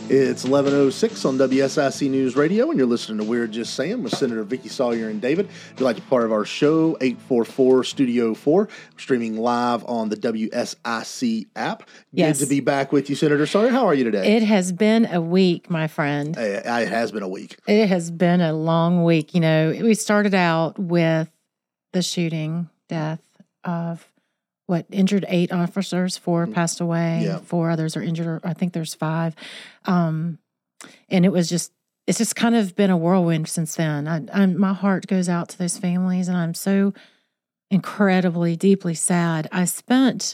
It's 11:06 on WSIC News Radio, and you're listening to We're Just Saying with Senator Vicki Sawyer and David. If you'd like to be part of our show, 844 Studio 4, streaming live on the WSIC app. Yes. Good to be back with you, Senator Sawyer. How are you today? It has been a week, my friend. It has been a week. It has been a long week. You know, we started out with the shooting death of injured 8 officers, 4 passed away, Yeah. 4 others are injured, or I think there's 5. And it's just kind of been a whirlwind since then. My heart goes out to those families, and I'm so incredibly, deeply sad. I spent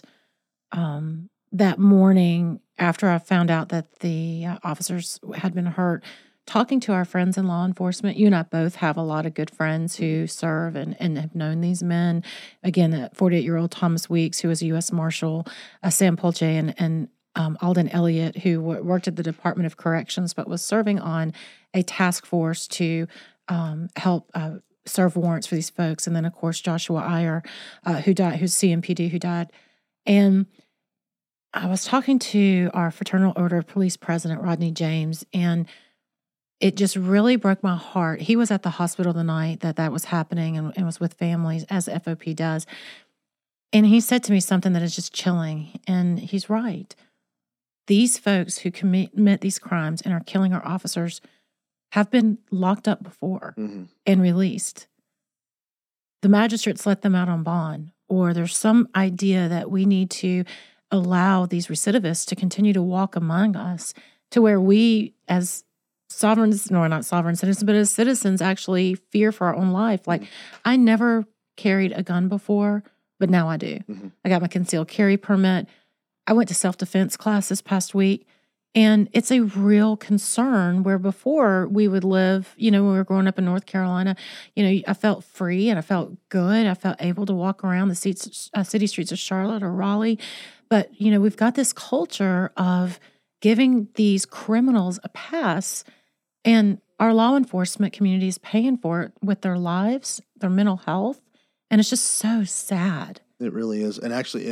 that morning after I found out that the officers had been hurt, talking to our friends in law enforcement. You and I both have a lot of good friends who serve and have known these men. Again, 48-year-old Thomas Weeks, who was a U.S. Marshal, Sam Polche, and Alden Elliott, who worked at the Department of Corrections but was serving on a task force to help serve warrants for these folks. And then, of course, Joshua Iyer, who died, who's CMPD, who died. And I was talking to our Fraternal Order of Police President, Rodney James, and it just really broke my heart. He was at the hospital the night that was happening and was with families, as FOP does. And he said to me something that is just chilling, and he's right. These folks who commit these crimes and are killing our officers have been locked up before and released. The magistrates let them out on bond, or there's some idea that we need to allow these recidivists to continue to walk among us to where we, as not sovereign citizens, but as citizens, actually fear for our own life. Like, I never carried a gun before, but now I do. I got my concealed carry permit. I went to self-defense class this past week, and it's a real concern where before we would live, when we were growing up in North Carolina, I felt free and I felt good. I felt able to walk around the city streets of Charlotte or Raleigh. But, we've got this culture of giving these criminals a pass, and our law enforcement community is paying for it with their lives, their mental health, and it's just so sad. It really is. And actually,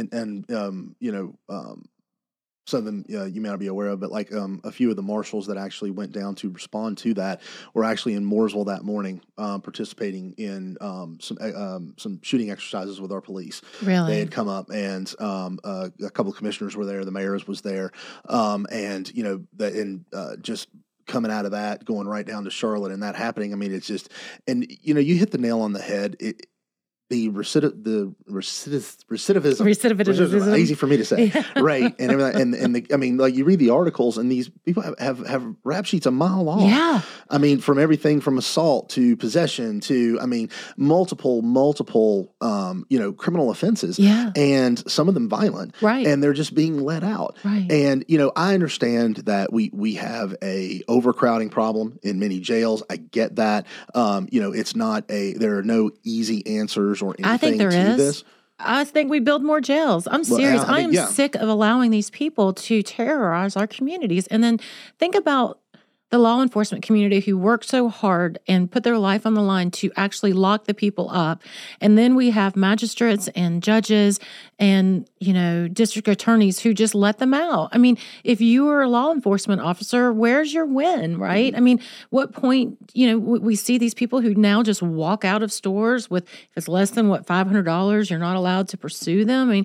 some of them you may not be aware of, but like a few of the marshals that actually went down to respond to that were actually in Mooresville that morning, participating in some shooting exercises with our police. Really? They had come up, and a couple of commissioners were there. The mayor was there, just coming out of that, going right down to Charlotte, and that happening. I mean, it's just, and you hit the nail on the head. The recidivism, easy for me to say, Yeah. right? And everything, like you read the articles, and these people have rap sheets a mile long. Yeah. I mean, from everything from assault to possession to, multiple, criminal offenses. Yeah. And some of them violent. Right. And they're just being let out. Right. And, I understand that we have a overcrowding problem in many jails. I get that. It's not there are no easy answers or anything I think there to is. this. I think we build more jails. I'm serious. I am yeah. sick of allowing these people to terrorize our communities. And then think about the law enforcement community who worked so hard and put their life on the line to actually lock the people up. And then we have magistrates and judges and, district attorneys who just let them out. I mean, if you are a law enforcement officer, where's your win, right? I mean, what point, we see these people who now just walk out of stores with, if it's less than $500, you're not allowed to pursue them. I mean,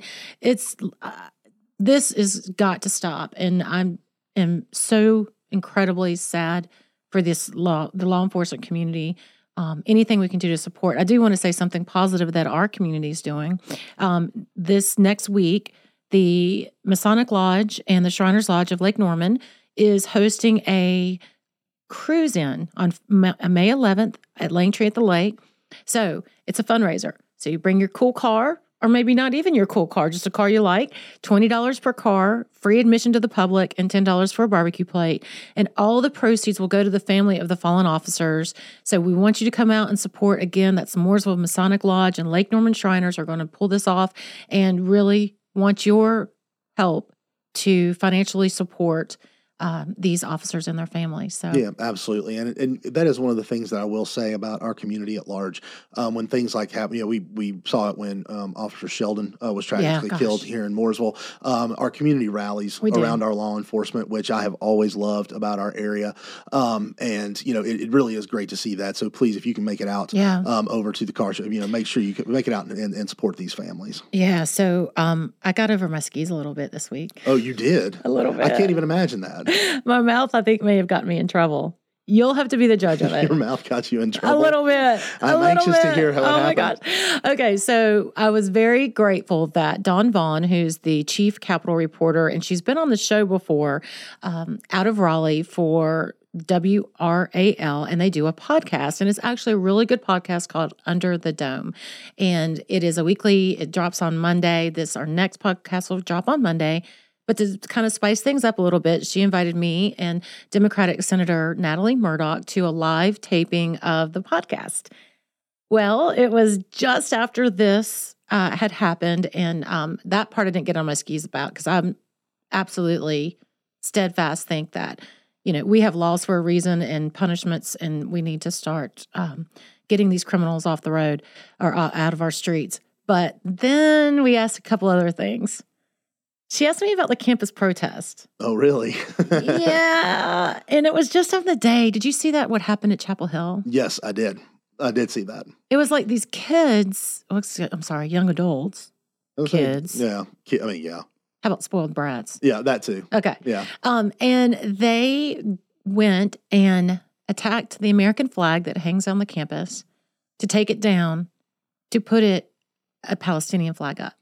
this is got to stop. And I am so incredibly sad for the law enforcement community. Anything we can do to support. I do want to say something positive that our community is doing. This next week, the Masonic Lodge and the Shriners Lodge of Lake Norman is hosting a cruise-in on May 11th at Langtree at the Lake. So it's a fundraiser. So you bring your cool car, or maybe not even your cool car, just a car you like, $20 per car, free admission to the public, and $10 for a barbecue plate. And all the proceeds will go to the family of the fallen officers. So we want you to come out and support. Again, that's Mooresville Masonic Lodge and Lake Norman Shriners are going to pull this off and really want your help to financially support these officers and their families. So Yeah, absolutely, and that is one of the things that I will say about our community at large. When things like happen, we saw it when Officer Sheldon was tragically killed here in Mooresville. Our community rallies around our law enforcement, which I have always loved about our area, and it really is great to see that. So please, if you can make it out over to the car show, make sure you can make it out and support these families. Yeah, so I got over my skis a little bit this week. Oh, you did? A little bit. I can't even imagine that. My mouth, I think, may have gotten me in trouble. You'll have to be the judge of it. Your mouth got you in trouble? A little bit. I'm anxious to hear how it happened. Oh, my gosh. Okay, so I was very grateful that Dawn Vaughn, who's the chief Capitol reporter, and she's been on the show before, out of Raleigh for WRAL, and they do a podcast, and it's actually a really good podcast called Under the Dome, and it is a weekly. It drops on Monday. Our next podcast will drop on Monday. But to kind of spice things up a little bit, she invited me and Democratic Senator Natalie Murdoch to a live taping of the podcast. Well, it was just after this had happened, and that part I didn't get on my skis about, because I'm absolutely steadfast think that, we have laws for a reason and punishments, and we need to start getting these criminals off the road or out of our streets. But then we asked a couple other things. She asked me about the campus protest. Oh, really? Yeah. And it was just on the day. Did you see that, what happened at Chapel Hill? Yes, I did. I did see that. It was like these kids, young adults, kids. Yeah. How about spoiled brats? Yeah, that too. Okay. Yeah. And they went and attacked the American flag that hangs on the campus to take it down, to put a Palestinian flag up.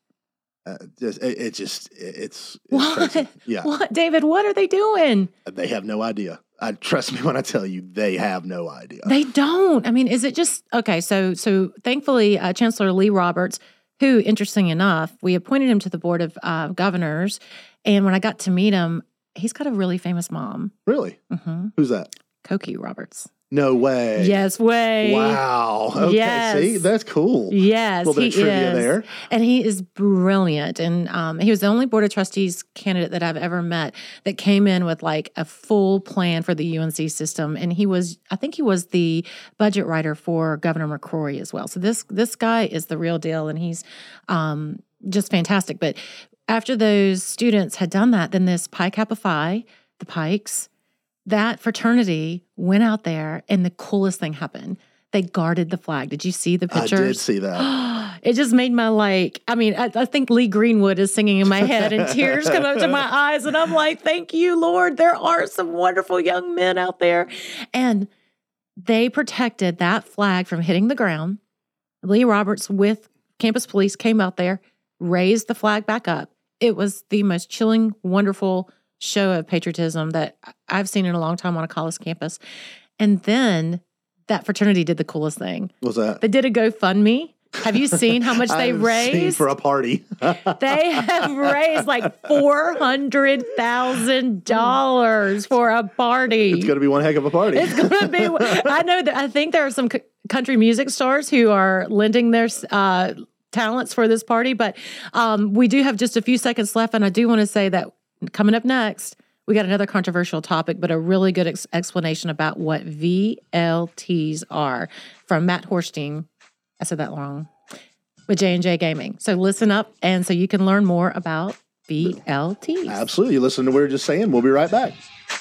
It's what? Crazy. Yeah. What, David? What are they doing? They have no idea. Trust me when I tell you, they have no idea. They don't. I mean, is it just okay? So thankfully, Chancellor Lee Roberts, who, interesting enough, we appointed him to the board of governors, and when I got to meet him, he's got a really famous mom. Really? Mm-hmm. Who's that? Cokie Roberts. No way. Yes, way. Wow. Okay, yes. See? That's cool. Yes, a little bit of trivia there. And he is brilliant. And he was the only Board of Trustees candidate that I've ever met that came in with like a full plan for the UNC system. And I think he was the budget writer for Governor McCrory as well. So this guy is the real deal, and he's just fantastic. But after those students had done that, then this Pi Kappa Phi, the Pikes, that fraternity went out there, and the coolest thing happened. They guarded the flag. Did you see the pictures? I did see that. It just made my I think Lee Greenwood is singing in my head, and tears come up to my eyes, and I'm like, thank you, Lord. There are some wonderful young men out there. And they protected that flag from hitting the ground. Lee Roberts with campus police came out there, raised the flag back up. It was the most chilling, wonderful show of patriotism that I've seen in a long time on a college campus. And then that fraternity did the coolest thing. What's that? They did a GoFundMe. Have you seen how much they raised? For a party. They have raised like $400,000 for a party. It's going to be one heck of a party. It's going to be. I think there are some country music stars who are lending their talents for this party, but we do have just a few seconds left, and I do want to say that coming up next, we got another controversial topic, but a really good explanation about what VLTs are from Matt Horstein. I said that wrong. With J&J Gaming. So listen up, and so you can learn more about VLTs. Absolutely. Listen to We're Just Saying. We'll be right back.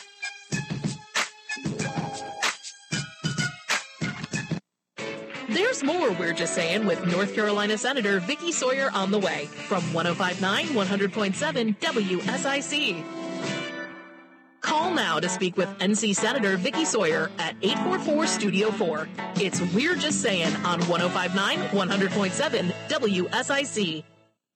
There's more We're Just Saying with North Carolina Senator Vicky Sawyer on the way from 105.9, 100.7 WSIC. Call now to speak with NC Senator Vicky Sawyer at 844-STUDIO-4. It's We're Just Saying on 105.9, 100.7 WSIC.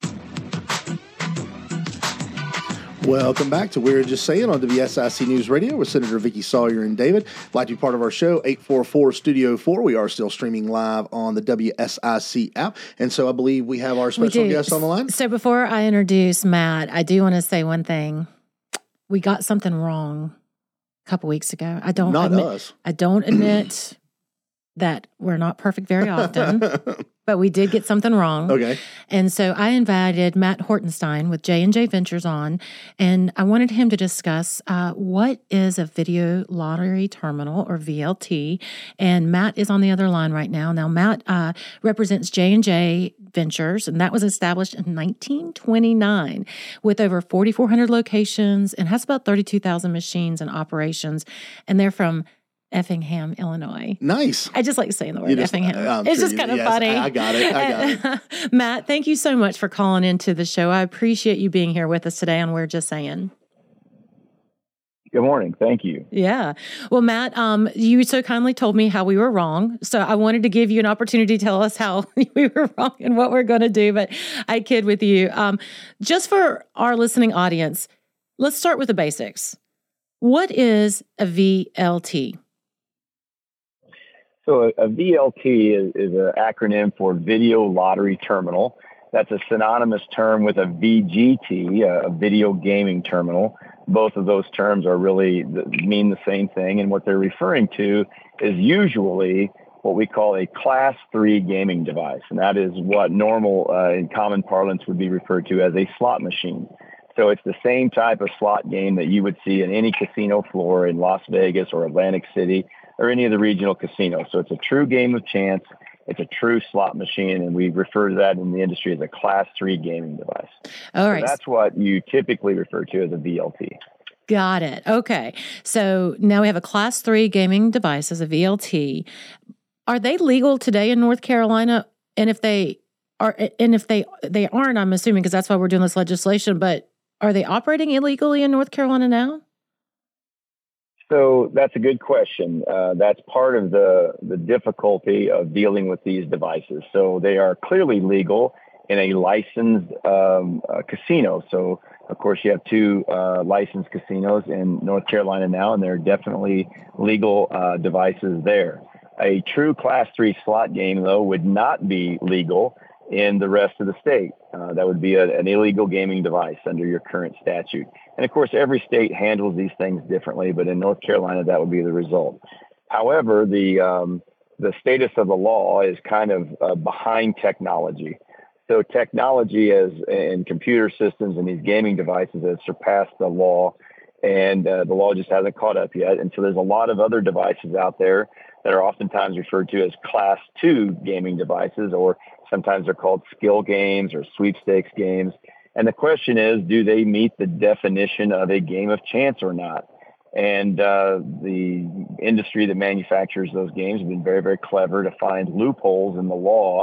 Welcome back to We're Just Saying on WSIC News Radio with Senator Vicky Sawyer and David. If you'd like to be part of our show, 844-STUDIO-4. We are still streaming live on the WSIC app. And so I believe we have our special guest on the line. So before I introduce Matt, I do want to say one thing. We got something wrong a couple weeks ago. I don't admit that we're not perfect very often, but we did get something wrong. Okay. And so I invited Matt Hortenstein with J&J Ventures on, and I wanted him to discuss what is a video lottery terminal, or VLT. And Matt is on the other line right now. Now, Matt represents J&J Ventures, and that was established in 1929 with over 4,400 locations and has about 32,000 machines in operations. And they're from Effingham, Illinois. Nice. I just like saying the word Effingham. It's just kind of funny. I got it. Matt, thank you so much for calling into the show. I appreciate you being here with us today on We're Just Saying. Good morning. Thank you. Yeah. Well, Matt, you so kindly told me how we were wrong. So I wanted to give you an opportunity to tell us how we were wrong and what we're going to do. But I kid with you. Just for our listening audience, let's start with the basics. What is a VLT? So a VLT is an acronym for Video Lottery Terminal. That's a synonymous term with a VGT, a Video Gaming Terminal. Both of those terms are really mean the same thing, and what they're referring to is usually what we call a Class 3 gaming device, and that is what normal in common parlance would be referred to as a slot machine. So it's the same type of slot game that you would see in any casino floor in Las Vegas or Atlantic City or any of the regional casinos. So it's a true game of chance. It's a true slot machine, and we refer to that in the industry as a Class 3 gaming device. All right. So that's what you typically refer to as a VLT. Got it. Okay. So now we have a Class 3 gaming device as a VLT. Are they legal today in North Carolina? And if they are, and if they aren't, I'm assuming, because that's why we're doing this legislation, but are they operating illegally in North Carolina now? So that's a good question. That's part of the difficulty of dealing with these devices. So they are clearly legal in a licensed casino. So, of course, you have two licensed casinos in North Carolina now, and there are definitely legal devices there. A true Class 3 slot game, though, would not be legal in the rest of the state. That would be an illegal gaming device under your current statute. And of course, every state handles these things differently, but in North Carolina, that would be the result. However, the status of the law is kind of behind technology. So technology in computer systems and these gaming devices has surpassed the law, and the law just hasn't caught up yet. And so there's a lot of other devices out there that are oftentimes referred to as Class 2 gaming devices, or sometimes they're called skill games or sweepstakes games. And the question is, do they meet the definition of a game of chance or not? And the industry that manufactures those games have been very, very clever to find loopholes in the law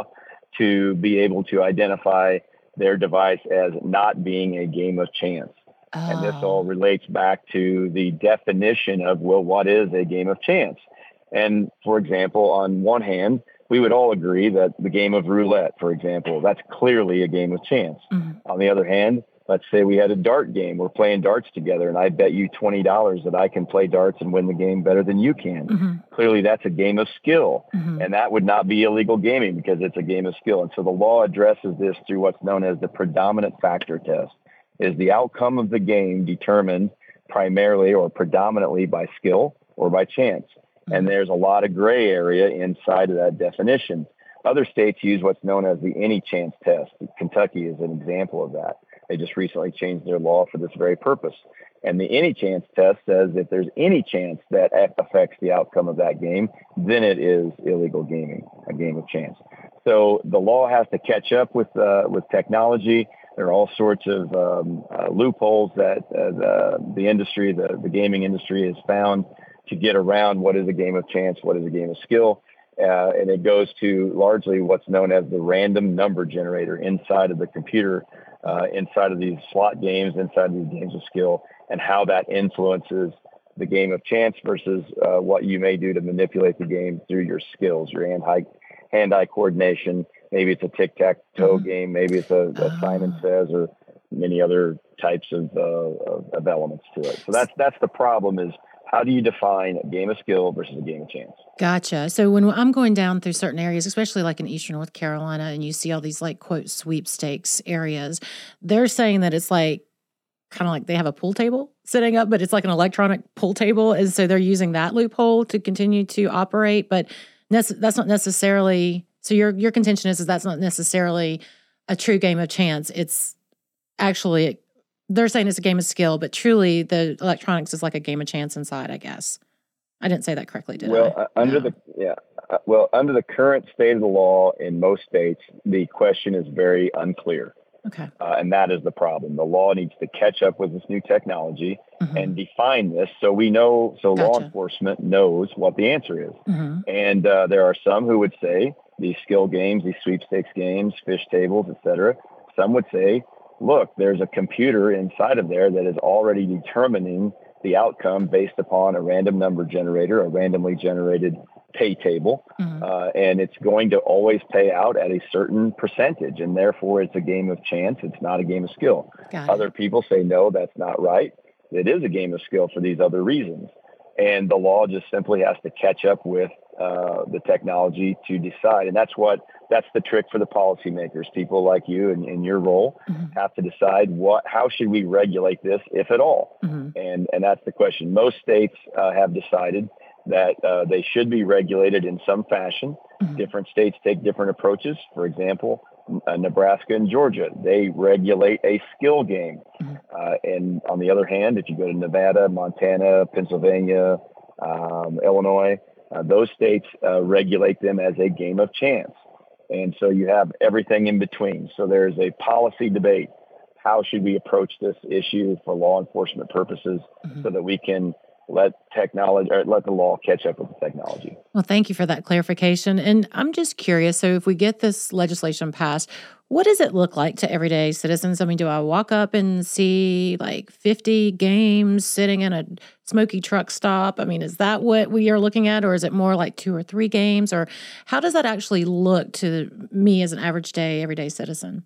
to be able to identify their device as not being a game of chance. Oh. And this all relates back to the definition of, well, what is a game of chance? And for example, on one hand, we would all agree that the game of roulette, for example, that's clearly a game of chance. Mm-hmm. On the other hand, let's say we had a dart game. We're playing darts together, and I bet you $20 that I can play darts and win the game better than you can. Mm-hmm. Clearly, that's a game of skill, mm-hmm. and that would not be illegal gaming because it's a game of skill. And so the law addresses this through what's known as the predominant factor test. Is the outcome of the game determined primarily or predominantly by skill or by chance? And there's a lot of gray area inside of that definition. Other states use what's known as the any chance test. Kentucky is an example of that. They just recently changed their law for this very purpose. And the any chance test says if there's any chance that affects the outcome of that game, then it is illegal gaming, a game of chance. So the law has to catch up with technology. There are all sorts of loopholes that the industry, the gaming industry has found to get around what is a game of chance, what is a game of skill. And it goes to largely what's known as the random number generator inside of the computer, inside of these slot games, inside of these games of skill, and how that influences the game of chance versus what you may do to manipulate the game through your skills, your hand-eye coordination. Maybe it's a tic-tac-toe game. Maybe it's a Simon Says, or many other types of elements to it. So that's the problem is, how do you define a game of skill versus a game of chance? Gotcha. So when I'm going down through certain areas, especially like in Eastern North Carolina, and you see all these like, quote, sweepstakes areas, they're saying that it's like kind of like they have a pool table sitting up, but it's like an electronic pool table. And so they're using that loophole to continue to operate. But that's not necessarily So your contention is that's not necessarily a true game of chance. It's actually, they're saying it's a game of skill, but truly the electronics is like a game of chance inside, I guess. I didn't say that correctly, did I? Under the current state of the law in most states, the question is very unclear. Okay. And that is the problem. The law needs to catch up with this new technology and define this so we know, so law enforcement knows what the answer is. And there are some who would say these skill games, these sweepstakes games, fish tables, etc. Some would say, look, there's a computer inside of there that is already determining the outcome based upon a random number generator, a randomly generated pay table, and it's going to always pay out at a certain percentage, and therefore it's a game of chance. It's not a game of skill. Other people say, no, that's not right. It is a game of skill for these other reasons. And the law just simply has to catch up with the technology to decide. And that's the trick for the policymakers. People like you in your role have to decide how should we regulate this, if at all? And that's the question. Most states have decided that they should be regulated in some fashion. Different states take different approaches. For example, Nebraska and Georgia, they regulate a skill game. And on the other hand, if you go to Nevada, Montana, Pennsylvania, Illinois, those states regulate them as a game of chance. And so you have everything in between. So there's a policy debate. How should we approach this issue for law enforcement purposes so that we can let the law catch up with the technology? Well, thank you for that clarification. And I'm just curious. So if we get this legislation passed, what does it look like to everyday citizens? I mean, do I walk up and see like 50 games sitting in a smoky truck stop? I mean, is that what we are looking at? Or is it more like 2 or 3 games? Or how does that actually look to me as an everyday citizen?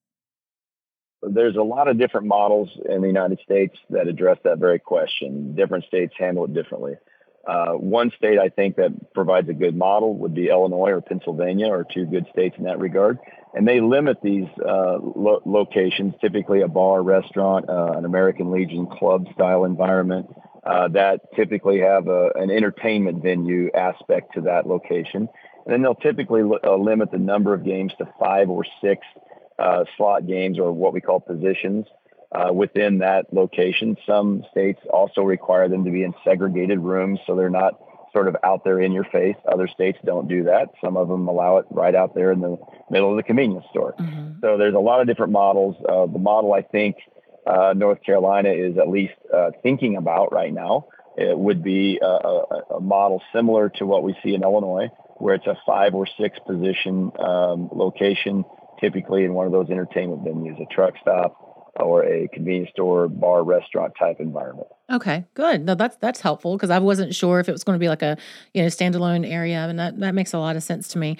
There's a lot of different models in the United States that address that very question. Different states handle it differently. One state I think that provides a good model would be Illinois or Pennsylvania, are 2 good states in that regard. And they limit these locations, typically a bar, restaurant, an American Legion club style environment that typically have an entertainment venue aspect to that location. And then they'll typically limit the number of games to 5 or 6 slot games, or what we call positions, within that location. Some states also require them to be in segregated rooms, so they're not sort of out there in your face. Other states don't do that. Some of them allow it right out there in the middle of the convenience store. So there's a lot of different models. The model I think North Carolina is at least thinking about right now, it would be a model similar to what we see in Illinois, where it's a 5 or 6 position location, typically in one of those entertainment venues, a truck stop or a convenience store, bar, restaurant type environment. Okay, good. No, that's helpful, because I wasn't sure if it was going to be like a standalone area, and that makes a lot of sense to me.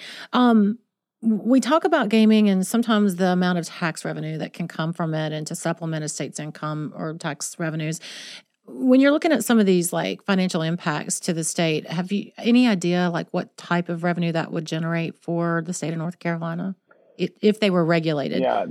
We talk about gaming and sometimes the amount of tax revenue that can come from it, and to supplement a state's income or tax revenues. When you're looking at some of these like financial impacts to the state, have you any idea like what type of revenue that would generate for the state of North Carolina if they were regulated? Yeah,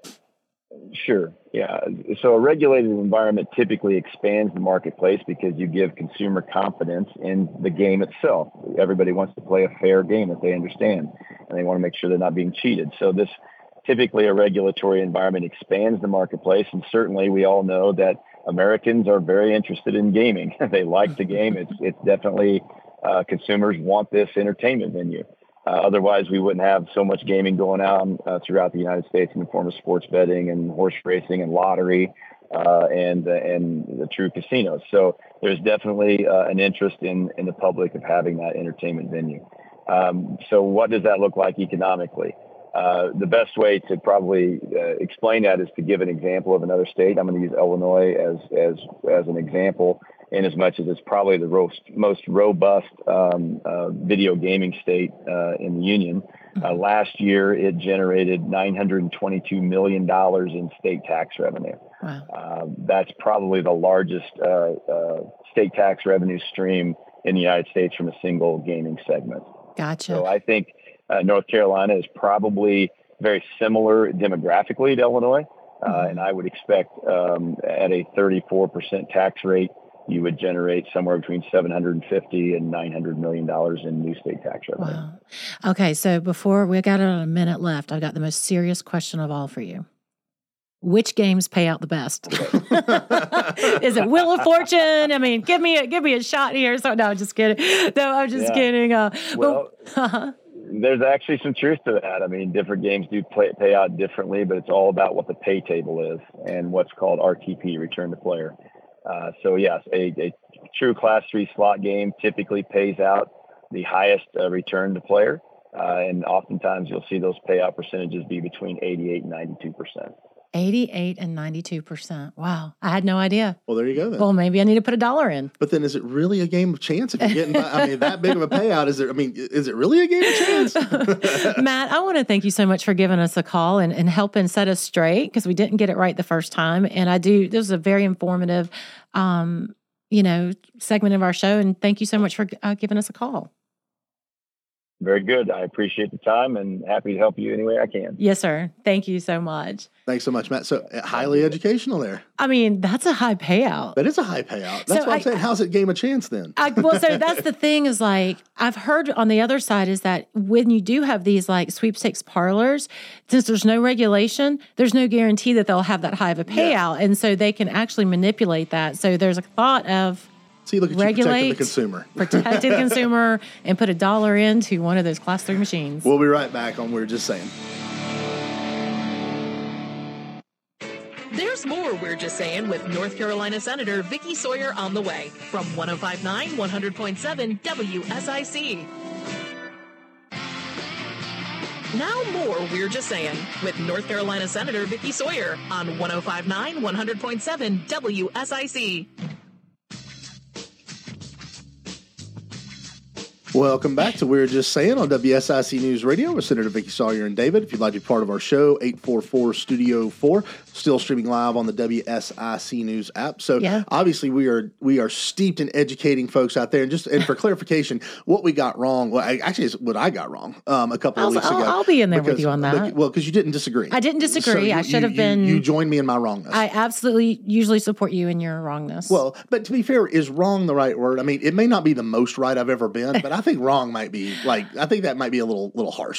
sure. Yeah. So a regulated environment typically expands the marketplace because you give consumer confidence in the game itself. Everybody wants to play a fair game that they understand, and they want to make sure they're not being cheated. So this typically a regulatory environment expands the marketplace. And certainly we all know that Americans are very interested in gaming. They like the game. It's definitely consumers want this entertainment venue. Otherwise, we wouldn't have so much gaming going on throughout the United States in the form of sports betting and horse racing and lottery and the true casinos. So there's definitely an interest in the public of having that entertainment venue. So what does that look like economically? The best way to probably explain that is to give an example of another state. I'm going to use Illinois as an example, in as much as it's probably the most robust video gaming state in the union. Last year, it generated $922 million in state tax revenue. Wow. That's probably the largest state tax revenue stream in the United States from a single gaming segment. Gotcha. So I think North Carolina is probably very similar demographically to Illinois. And I would expect at a 34% tax rate, you would generate somewhere between $750 and $900 million in new state tax revenue. Wow. Okay, so before we got a minute left, I've got the most serious question of all for you. Which games pay out the best? Is it Wheel of Fortune? I mean, give me a shot here. So no, just kidding. No, I'm just kidding. There's actually some truth to that. I mean, different games do pay out differently, but it's all about what the pay table is and what's called RTP, return to player. So yes, a true Class 3 slot game typically pays out the highest return to player, and oftentimes you'll see those payout percentages be between 88 and 92%. 88 and 92%. Wow. I had no idea. Well, there you go then. Well, maybe I need to put $1 in. But then is it really a game of chance if you're getting that big of a payout? Is it really a game of chance? Matt, I want to thank you so much for giving us a call and helping set us straight, because we didn't get it right the first time. And this was a very informative, segment of our show. And thank you so much for giving us a call. Very good. I appreciate the time and happy to help you any way I can. Yes, sir. Thank you so much. Thanks so much, Matt. So highly educational there. I mean, that's a high payout. That is a high payout. That's what I'm saying. How's it game of chance then? So that's the thing is, like, I've heard on the other side is that when you do have these like sweepstakes parlors, since there's no regulation, there's no guarantee that they'll have that high of a payout. Yeah. And so they can actually manipulate that. So there's a thought of, see, look at you protecting the consumer. Protecting the consumer and put $1 into one of those Class 3 machines. We'll be right back on We're Just Saying. There's more We're Just Saying with North Carolina Senator Vicky Sawyer on the way from 105.9 100.7 WSIC. Now more We're Just Saying with North Carolina Senator Vicky Sawyer on 105.9 100.7 WSIC. Welcome back to We're Just Saying on WSIC News Radio with Senator Vicky Sawyer and David. If you'd like to be part of our show, 844-STUDIO-4, still streaming live on the WSIC News app. So obviously we are steeped in educating folks out there. And for clarification, what we got wrong, actually it's what I got wrong a couple of weeks ago. I'll be in there with you on that. Because you didn't disagree. I didn't disagree. So I should have been. You joined me in my wrongness. I absolutely usually support you in your wrongness. Well, but to be fair, is wrong the right word? I mean, it may not be the most right I've ever been, but I think wrong might be I think that might be a little harsh.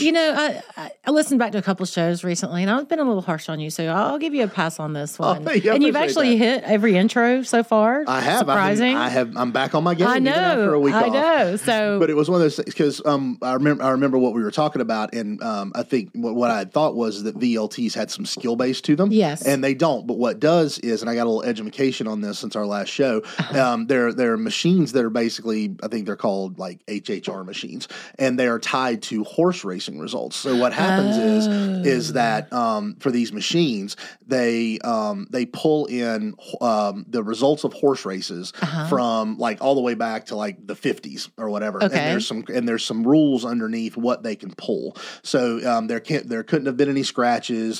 I listened back to a couple of shows recently, and I've been a little harsh on you, so I'll give you a pass on this one. And you've actually hit every intro so far. I have. Surprising. I'm back on my game. I know. Even after a week off. I know. So, but it was one of those things because I remember what we were talking about, and I think what I had thought was that VLTs had some skill base to them. Yes, and they don't. But what does is, and I got a little education on this since our last show. There are machines that are basically, I think they're called like HHR machines, and they are tied to horse racing results. So what happens is that for these machines, they pull in the results of horse races from like all the way back to like the 50s or whatever. Okay. And there's some rules underneath what they can pull. So there couldn't have been any scratches,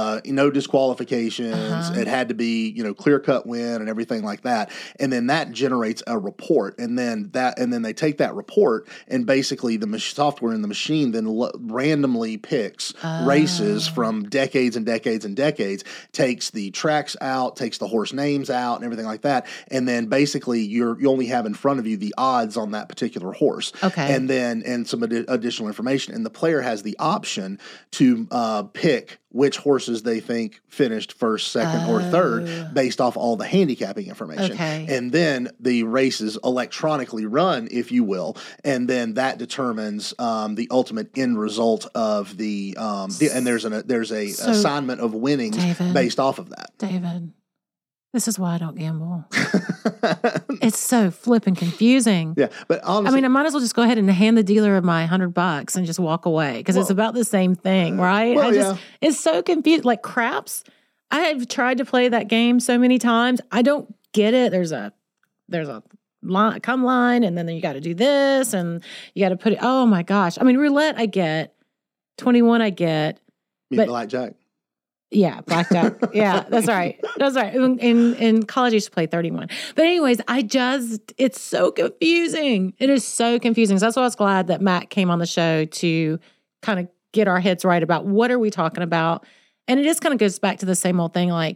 no disqualifications. It had to be clear cut win and everything like that. And then that generates a report, and then they take that report and basically the software in the machine then randomly picks races from decades and decades and decades, takes the tracks out, takes the horse names out and everything like that. And then basically you only have in front of you the odds on that particular horse. Okay. And some additional information. And the player has the option to pick which horses they think finished first, second, or third based off all the handicapping information. Okay. And then the races electronically run, if you will, and then that determines the ultimate end result of and there's a assignment of winnings based off of that. David, this is why I don't gamble. It's so flipping confusing. Yeah, but honestly, I mean, I might as well just go ahead and hand the dealer my $100 and just walk away because it's about the same thing, right? It's so confused. Like craps. I have tried to play that game so many times. I don't get it. There's a line, and then you got to do this, and you got to put it. Oh my gosh! I mean, roulette, I get. 21, I get. But blackjack. Yeah, blackjack. Yeah, that's right. That's right. In college, I used to play 31. But anyways, it's so confusing. It is so confusing. So that's why I was glad that Matt came on the show to kind of get our heads right about what are we talking about. And it just kind of goes back to the same old thing. Like,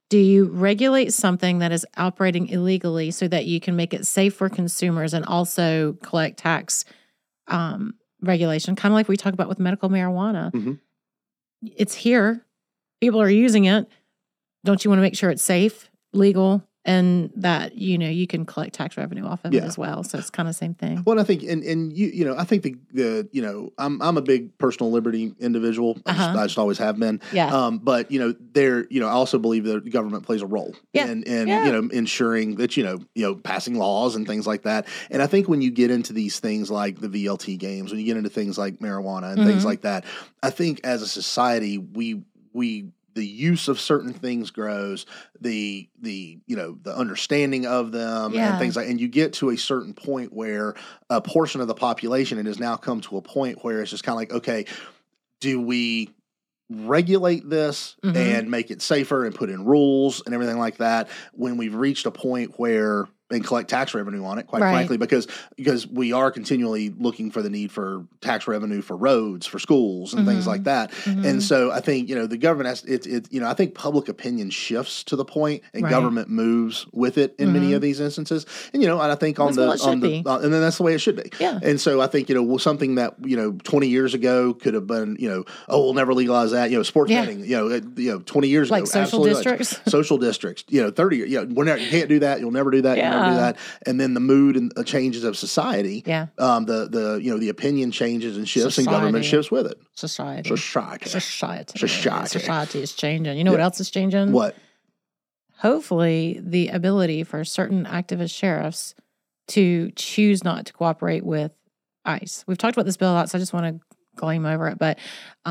Do you regulate something that is operating illegally so that you can make it safe for consumers and also collect tax regulation? Kind of like we talk about with medical marijuana. Mm-hmm. It's here. People are using it. Don't you want to make sure it's safe, legal, and that, you can collect tax revenue off of it as well? So it's kind of the same thing. Well, I think, and I think I'm a big personal liberty individual. I just always have been. Yeah. But I also believe that the government plays a role in ensuring that passing laws and things like that. And I think when you get into these things like the VLT games, when you get into things like marijuana and things like that, I think as a society the use of certain things grows, the understanding of them and things like, and you get to a certain point where a portion of the population, it has now come to a point where it's just kind of like, okay, do we regulate this and make it safer and put in rules and everything like that when we've reached a point where and collect tax revenue on it, quite frankly, because we are continually looking for the need for tax revenue for roads, for schools, and things like that. And so I think the government has I think public opinion shifts to the point, and government moves with it in many of these instances. And and I think and then that's the way it should be. Yeah. And so I think something that 20 years ago could have been we'll never legalize that sports betting 20 years ago, like social districts, social districts 30 you can't do that, you'll never do that. Do that, and then the mood and changes of society. Yeah. The opinion changes and shifts, and government shifts with it. Society is changing. You know what else is changing? What? Hopefully, the ability for certain activist sheriffs to choose not to cooperate with ICE. We've talked about this bill a lot, so I just want to gleam over it. But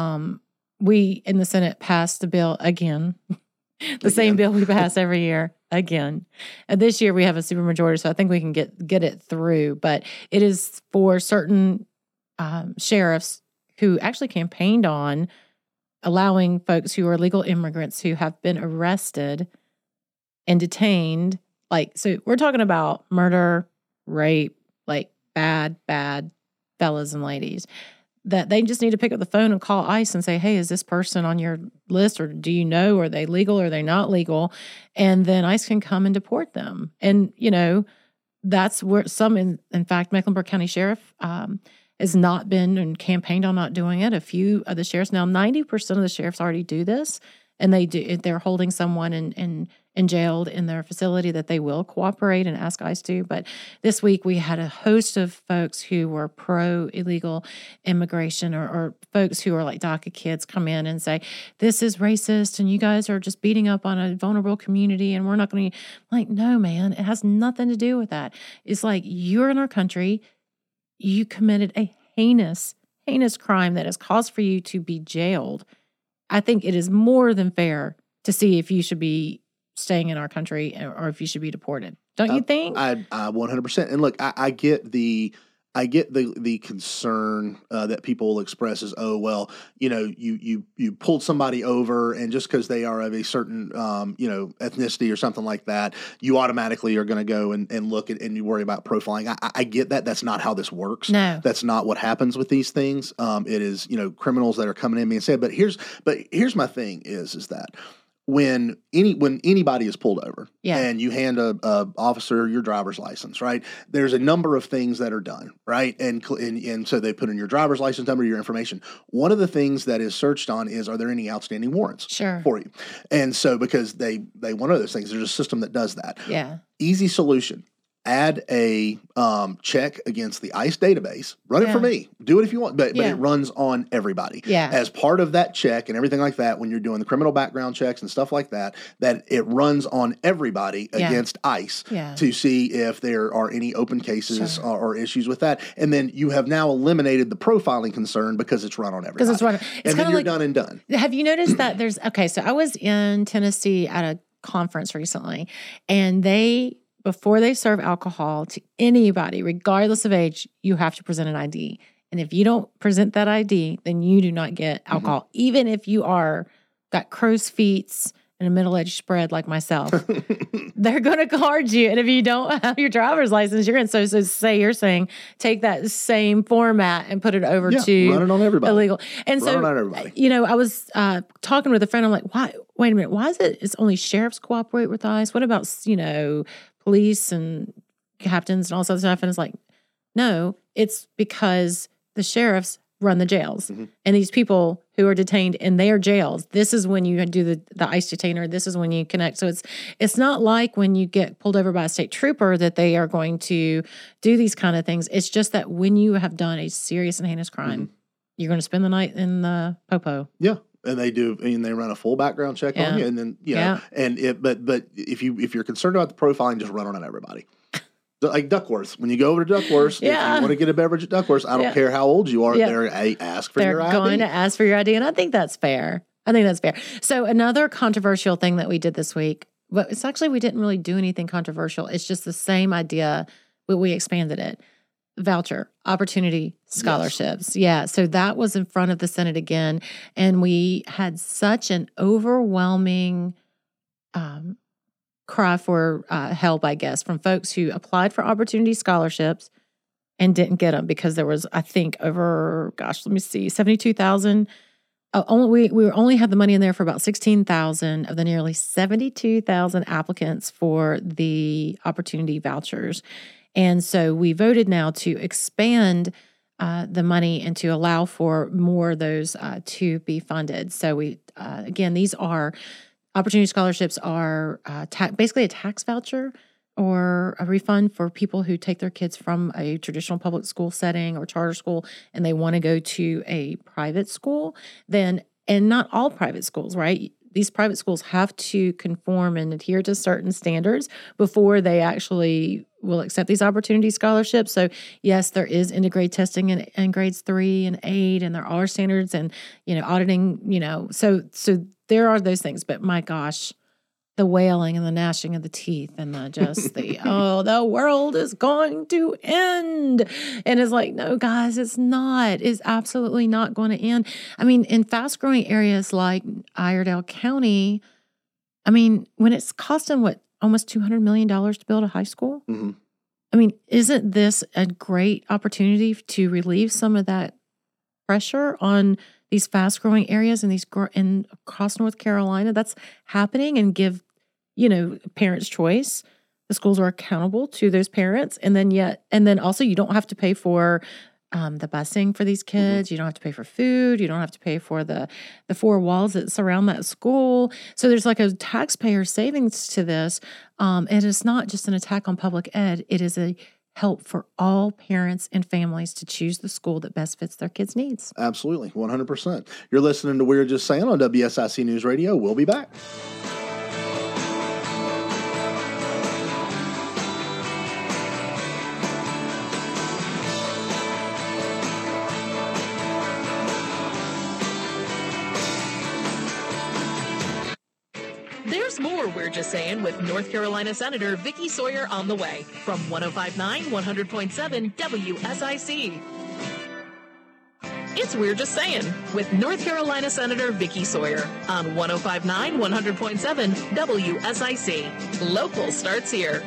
we in the Senate passed the bill again. Same bill we pass every year again. And this year we have a supermajority, so I think we can get it through. But it is for certain sheriffs who actually campaigned on allowing folks who are legal immigrants who have been arrested and detained. So we're talking about murder, rape, bad fellas and ladies. That they just need to pick up the phone and call ICE and say, hey, is this person on your list, or do you know, are they legal or are they not legal? And then ICE can come and deport them. And, that's where in fact, Mecklenburg County Sheriff has not been and campaigned on not doing it. A few of the sheriffs, now 90% of the sheriffs already do this, and they're holding someone and jailed in their facility that they will cooperate and ask ICE to. But this week we had a host of folks who were pro-illegal immigration or folks who are like DACA kids come in and say, this is racist and you guys are just beating up on a vulnerable community and we're not going to no, man, it has nothing to do with that. It's like, you're in our country, you committed a heinous crime that has caused for you to be jailed. I think it is more than fair to see if you should be staying in our country or if you should be deported. Don't you think? I 100%. And look, I get the concern that people will express is, oh, well, you pulled somebody over, and just because they are of a certain ethnicity or something like that, you automatically are going to go and look at and you worry about profiling. I get that. That's not how this works. No, that's not what happens with these things. It is criminals that are coming in being said. But here's my thing is that when anybody is pulled over and you hand a officer your driver's license, right? There's a number of things that are done, right? And so they put in your driver's license number, your information. One of the things that is searched on is, are there any outstanding warrants for you? And so because they want to know those things, there's a system that does that. Yeah. Easy solution. Add a check against the ICE database. Run it for me. Do it if you want, but it runs on everybody. Yeah. As part of that check and everything like that, when you're doing the criminal background checks and stuff like that, that it runs on everybody against ICE to see if there are any open cases or issues with that. And then you have now eliminated the profiling concern because it's run on everybody. Because it's run. And then you're done and done. Have you noticed that so I was in Tennessee at a conference recently, and before they serve alcohol to anybody, regardless of age, you have to present an ID. And if you don't present that ID, then you do not get alcohol, even if you got crow's feet and a middle-aged spread like myself, they're going to card you. And if you don't have your driver's license, you're going to, so say you're saying, take that same format and put it over to run it on everybody. Illegal. And Run so, it on everybody. you know, I was talking with a friend. I'm like, why? Wait a minute. Why is it's only sheriffs cooperate with ICE? What about, you know, police and captains and all this other stuff? And it's like, no, it's because the sheriffs run the jails. Mm-hmm. And these people who are detained in their jails, this is when you do the ICE detainer. This is when you connect. So it's not like when you get pulled over by a state trooper that they are going to do these kind of things. It's just that when you have done a serious and heinous crime, you're going to spend the night in the popo. Yeah. And they do, and they run a full background check on you, and then but if you're concerned about the profiling, just run on everybody. Like Duckworth, when you go over to Duckworth, if you want to get a beverage at Duckworth, I don't care how old you are, they're ask for your ID. They're going to ask for your ID, and I think that's fair. So another controversial thing that we did this week, but it's actually, we didn't really do anything controversial. It's just the same idea, but we expanded it. Voucher, opportunity scholarships. Yeah, so that was in front of the Senate again, and we had such an overwhelming cry for help, I guess, from folks who applied for opportunity scholarships and didn't get them because there was, I think, over, 72,000. We only had the money in there for about 16,000 of the nearly 72,000 applicants for the opportunity vouchers. And so we voted now to expand the money and to allow for more of those to be funded. So we, again, these are opportunity scholarships are basically a tax voucher or a refund for people who take their kids from a traditional public school setting or charter school and they want to go to a private school. And not all private schools, right? These private schools have to conform and adhere to certain standards before they actually will accept these opportunity scholarships. So yes, there is integrated testing in grades 3 and 8, and there are standards and, auditing, so there are those things, but my gosh, the wailing and the gnashing of the teeth and the world is going to end. And it's like, no, guys, it's not. It's absolutely not going to end. I mean, in fast growing areas like Iredell County, I mean, when it's costing almost $200 million to build a high school? Mm-hmm. I mean, isn't this a great opportunity to relieve some of that pressure on these fast-growing areas and across North Carolina? That's happening, and give, parents choice. The schools are accountable to those parents, and then also you don't have to pay for the busing for these kids. Mm-hmm. You don't have to pay for food. You don't have to pay for the 4 walls that surround that school. So there's like a taxpayer savings to this, and it's not just an attack on public ed. It is a help for all parents and families to choose the school that best fits their kids' needs. Absolutely, 100%. You're listening to We're Just Saying on WSIC News Radio. We'll be back. There's more We're Just Saying with North Carolina Senator Vicki Sawyer on the way from 105.9 100.7 WSIC. It's We're Just Saying with North Carolina Senator Vicki Sawyer on 105.9 100.7 WSIC. Local starts here.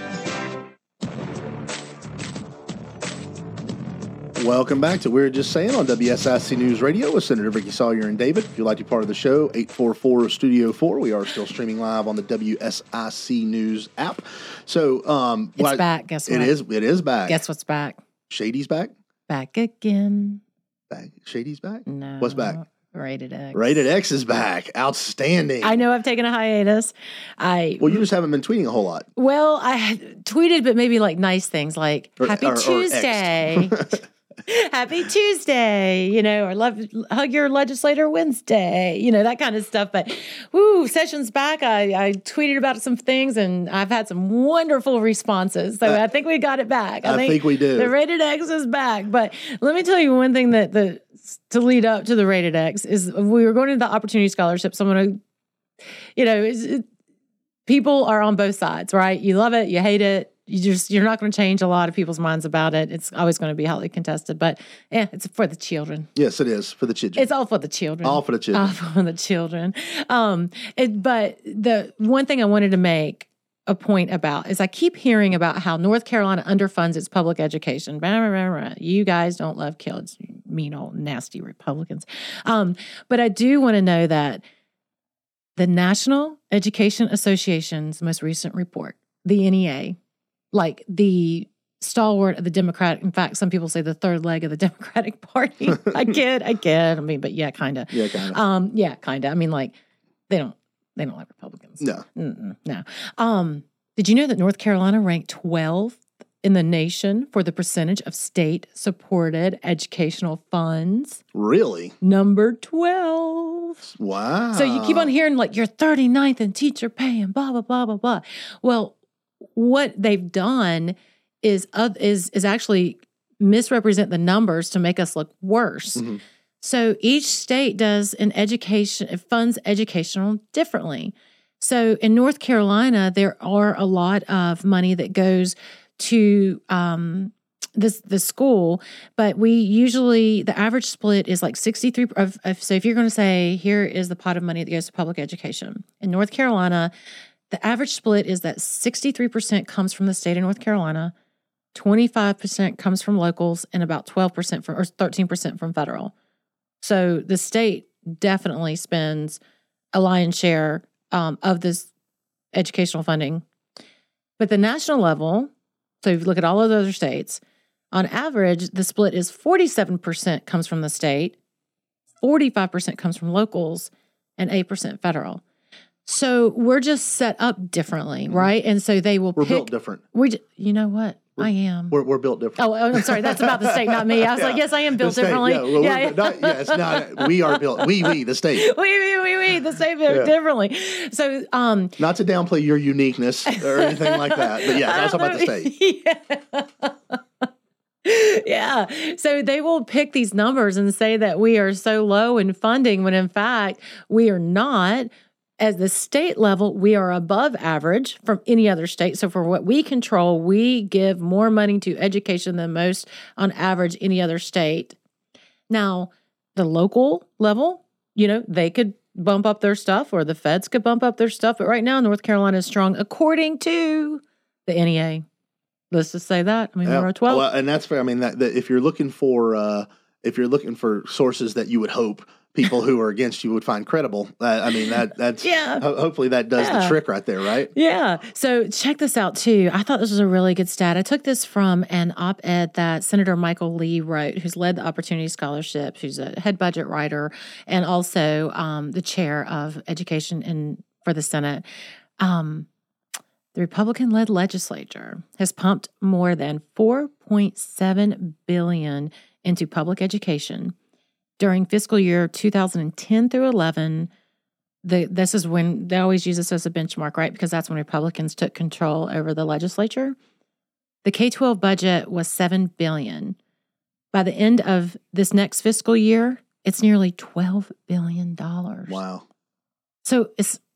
Welcome back to We're Just Saying on WSIC News Radio with Senator Vicki Sawyer and David. If you'd like to be part of the show, 844-STUDIO-4. We are still streaming live on the WSIC News app. So it's back. Guess what? It is back. Guess what's back? Shady's back? Back again. Back. Shady's back? No. What's back? Rated X. Rated X is back. Outstanding. I know I've taken a hiatus. Well, you just haven't been tweeting a whole lot. Well, I tweeted, but maybe like nice things like Happy Tuesday. Happy Tuesday, or hug your legislator Wednesday, that kind of stuff. But, session's back. I tweeted about some things, and I've had some wonderful responses. So I think we got it back. I think we do. The Rated X is back. But let me tell you one thing that to lead up to the Rated X is we were going to the opportunity scholarship. So I'm going to, people are on both sides, right? You love it, you hate it. you're not going to change a lot of people's minds about it. It's always going to be hotly contested, but it's for the children. Yes, it is for the children. It's all for the children. All for the children. All for the children. But the one thing I wanted to make a point about is I keep hearing about how North Carolina underfunds its public education. Blah, blah, blah, blah. You guys don't love kids, you mean old nasty Republicans. But I do want to know that the National Education Association's most recent report, the NEA, like the stalwart of the Democratic, in fact, some people say the third leg of the Democratic Party. I kid. I mean, but yeah, kind of. Yeah, kind of. Yeah, kind of. I mean, like, they don't like Republicans. No. No. Did you know that North Carolina ranked 12th in the nation for the percentage of state-supported educational funds? Really? Number 12. Wow. So you keep on hearing like you're 39th in teacher pay and blah, blah, blah, blah, blah. Well, what they've done is actually misrepresent the numbers to make us look worse. Mm-hmm. So each state does it funds educational differently. So in North Carolina, there are a lot of money that goes to the school, but the average split is like 63 so if you're going to say here is the pot of money that goes to public education in North Carolina, the average split is that 63% comes from the state of North Carolina, 25% comes from locals, and about 12% or 13% from federal. So the state definitely spends a lion's share of this educational funding. But the national level, so if you look at all of the other states, on average, the split is 47% comes from the state, 45% comes from locals, and 8% federal. So we're just set up differently, right? And so they will We're built different. You know what? I am. We're built different. Oh, I'm sorry. That's about the state, not me. I was like, yes, I am built differently. It's not. We are built. We, the state. We, the state built differently. So, not to downplay your uniqueness or anything like that, but yeah, that's about the state. Yeah. So they will pick these numbers and say that we are so low in funding when in fact we are not. At the state level, we are above average from any other state. So for what we control, we give more money to education than most on average any other state. Now, the local level, they could bump up their stuff or the feds could bump up their stuff. But right now, North Carolina is strong according to the NEA. Let's just say that. I mean, we're at 12. Well, and that's fair. I mean, that if you're looking for sources that you would hope people who are against you would find credible. That's hopefully that does the trick right there, right? Yeah. So check this out too. I thought this was a really good stat. I took this from an op-ed that Senator Michael Lee wrote, who's led the Opportunity Scholarship, who's a head budget writer and also the chair of education for the Senate. The Republican-led legislature has pumped more than $4.7 billion into public education. During fiscal year 2010 through 11, this is when they always use this as a benchmark, right? Because that's when Republicans took control over the legislature. The K-12 budget was $7 billion. By the end of this next fiscal year, it's nearly $12 billion. Wow. So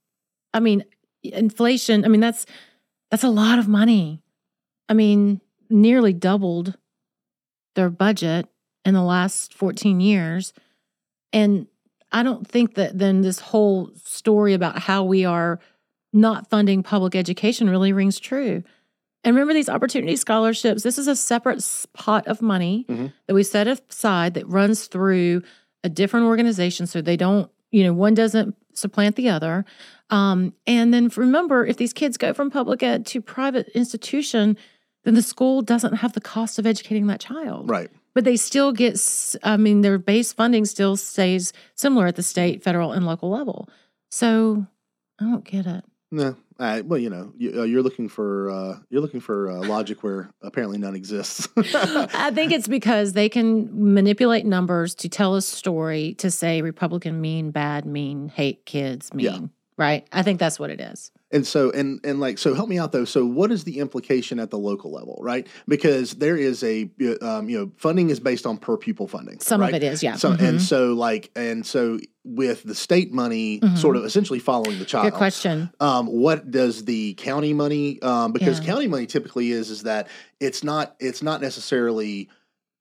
inflation, that's a lot of money. Nearly doubled their budget in the last 14 years. And I don't think that then this whole story about how we are not funding public education really rings true. And remember these opportunity scholarships, this is a separate pot of money that we set aside that runs through a different organization so they don't, one doesn't supplant the other. And then remember, if these kids go from public ed to private institution, then the school doesn't have the cost of educating that child. Right. But they still get, their base funding still stays similar at the state, federal, and local level. So I don't get it. No. Well, you're looking for logic where apparently none exists. I think it's because they can manipulate numbers to tell a story to say Republican mean, bad, mean, hate kids, mean, right? I think that's what it is. And so, so help me out though. So what is the implication at the local level, right? Because there is funding is based on per pupil funding. Some right? of it is, yeah. So, and so with the state money sort of essentially following the child. Good question. What does the county money? Because county money typically is that it's not necessarily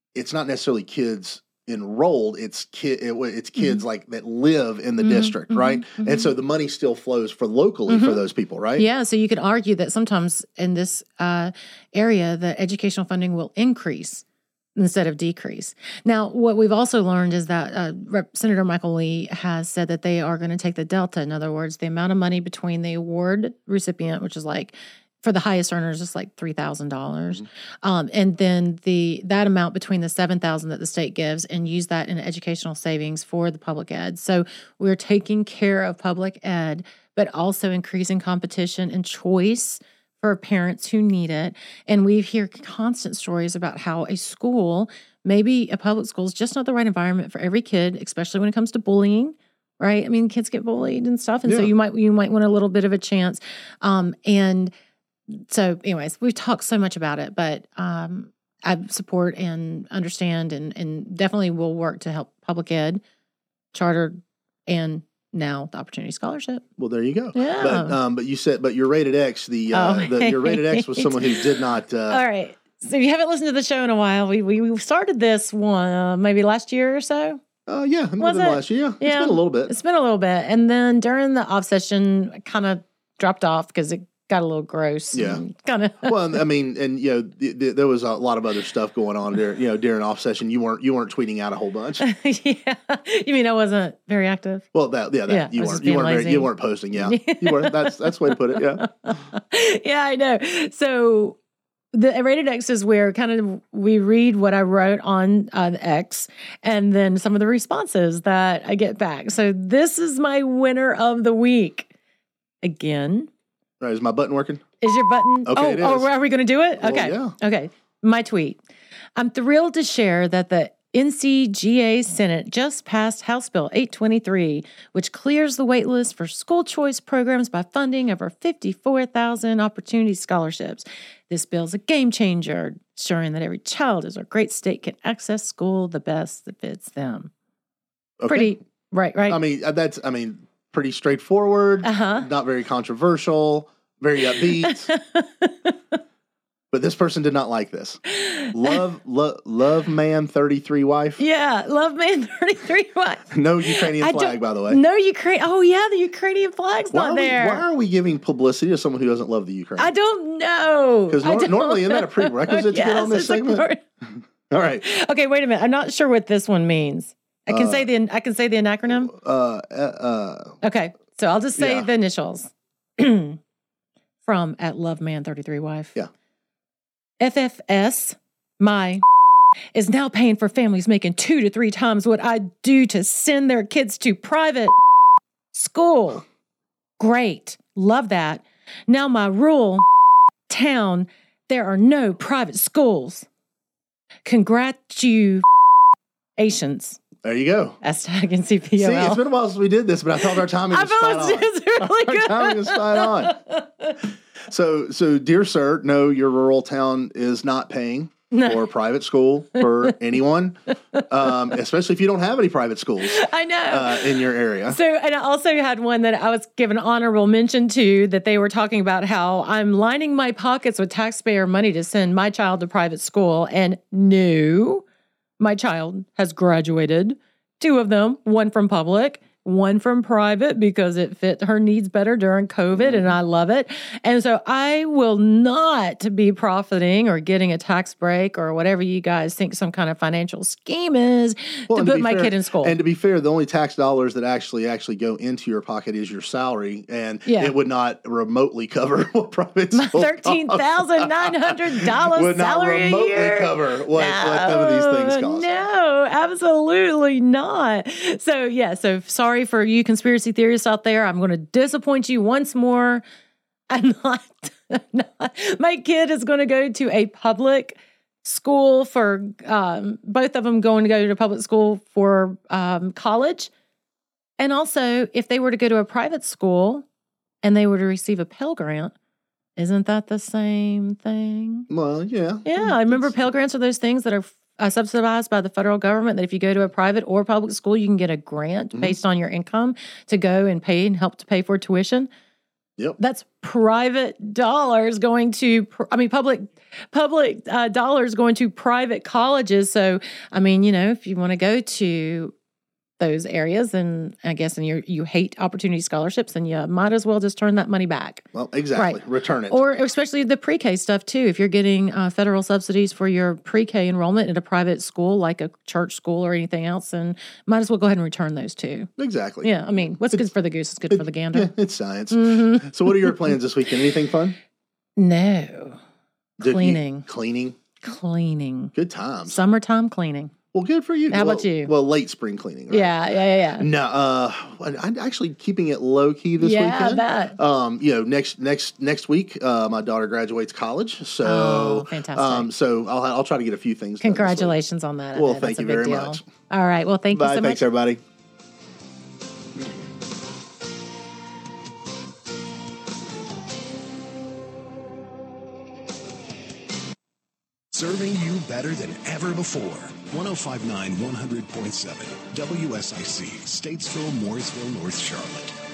kids enrolled. It's kids like that live in the district, right? And so the money still flows for locally for those people, right? Yeah. So you could argue that sometimes in this area, the educational funding will increase instead of decrease. Now, what we've also learned is that Senator Michael Lee has said that they are going to take the delta. In other words, the amount of money between the award recipient, which is like for the highest earners, it's like $3,000, and then that amount between the $7,000 that the state gives, and use that in educational savings for the public ed. So we're taking care of public ed, but also increasing competition and choice for parents who need it. And we hear constant stories about how a school, maybe a public school, is just not the right environment for every kid, especially when it comes to bullying, right? I mean, kids get bullied and stuff. And so you might want a little bit of a chance. And so anyways, we've talked so much about it, but I support and understand and definitely will work to help public ed, charter, and now the Opportunity Scholarship. Well, there you go. Yeah. But you said, your rated X, your rated X was someone who did not. All right. So if you haven't listened to the show in a while, we started this one maybe last year or so. Yeah, last year. Yeah, it's been a little bit. It's been a little bit, and then during the off session, I kind of dropped off because it got a little gross. Yeah, kind of. Well, I mean, and there was a lot of other stuff going on there. During off session, you weren't tweeting out a whole bunch. Yeah, you mean I wasn't very active? Well, you weren't posting. Yeah, you weren't. That's the way to put it. Yeah. Yeah, I know. So the rated X is where kind of we read what I wrote on X, and then some of the responses that I get back. So this is my winner of the week. Again. Right, is my button working? Is your button? Okay, it is. Oh, are we going to do it? Well, okay. yeah. Okay. My tweet. I'm thrilled to share that the NCGA Senate just passed House Bill 823, which clears the wait list for school choice programs by funding over 54,000 opportunity scholarships. This bill is a game changer, ensuring that every child in our great state can access school the best that fits them. Okay. Pretty, right? I mean, pretty straightforward, not very controversial, very upbeat. But this person did not like this. Love man 33 wife. Yeah, love man 33 wife. No Ukrainian flag, by the way. No Ukraine. Oh yeah, the Ukrainian flag's not there. Why are we giving publicity to someone who doesn't love the Ukraine? I don't know. Because normally isn't that a prerequisite to get on this segment? All right. Okay, wait a minute. I'm not sure what this one means. I can say the acronym. Okay, so I'll just say the initials from at Love Man 33 Wife. Yeah. FFS, my is now paying for families making 2 to 3 times what I do to send their kids to private school. Great. Love that. Now my rural town, there are no private schools. Congratulations. There you go. Hashtag NCPOL. See, it's been a while since we did this, but I thought our timing was spot on. Really good. Our timing was spot on. So, dear sir, no, your rural town is not paying for private school for anyone, especially if you don't have any private schools. I know. In your area. So, and I also had one that I was given honorable mention to, that they were talking about how I'm lining my pockets with taxpayer money to send my child to private school, and no, my child has graduated, 2 of them, one from public, one from private, because it fit her needs better during COVID, and I love it. And so I will not be profiting or getting a tax break or whatever you guys think some kind of financial scheme is to put my kid in school. And to be fair, the only tax dollars that actually go into your pocket is your salary, and it would not remotely cover what private school $13,900 would salary not a year. remotely cover what some of these things cost. No, absolutely not. So sorry for you conspiracy theorists out there. I'm going to disappoint you once more. I'm not. My kid is going to go to a public school for, both of them going to go to public school for college. And also, if they were to go to a private school and they were to receive a Pell Grant, isn't that the same thing? Well, yeah. Yeah, I remember Pell Grants are those things that are subsidized by the federal government, that if you go to a private or public school, you can get a grant based on your income to go and pay and help to pay for tuition. Yep. That's private dollars going to, public dollars going to private colleges. So, if you want to go to those areas, and I guess, and you hate opportunity scholarships, and you might as well just turn that money back. Well, exactly. Right. Return it. Or especially the pre-K stuff too. If you're getting federal subsidies for your pre-K enrollment at a private school, like a church school or anything else, then might as well go ahead and return those too. Exactly. Yeah. What's good for the goose is good for the gander. Yeah, it's science. So what are your plans this weekend? Anything fun? No. Cleaning. Cleaning. Good times. Summertime cleaning. Well, good for you. How about you? Well, late spring cleaning. Right? Yeah. No, I'm actually keeping it low key this weekend. Yeah, I bet. Next week, my daughter graduates college, so fantastic. So I'll try to get a few things. Congratulations on that. Well, thank you very much. All right. Well, thank you so much. Thanks, everybody. Serving you better than ever before. 105.9, 100.7. WSIC, Statesville, Mooresville, North Charlotte.